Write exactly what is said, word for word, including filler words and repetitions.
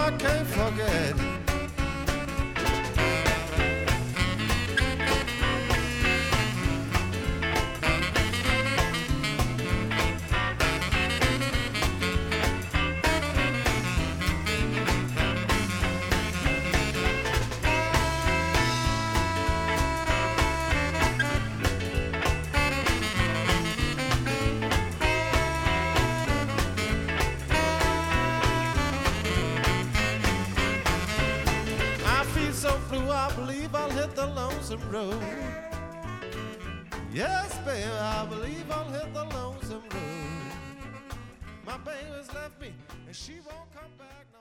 I can't forget. I believe I'll hit the lonesome road. Yes, baby, I believe I'll hit the lonesome road. My baby's left me and she won't come back.